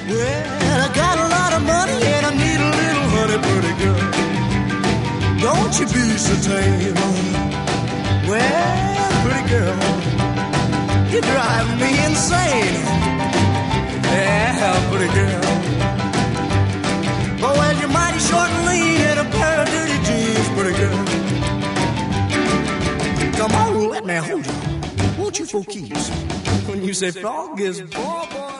Well, I got a lot of money and I need a little honey, pretty girl. Don't you be so tame. Well, pretty girl, you drive me insane. Yeah, pretty girl. Oh, well, you're mighty short and lean in a pair of dirty jeans, pretty girl. Come on, let me hold you. Won't you for keeps? When you say frog is boy, boy.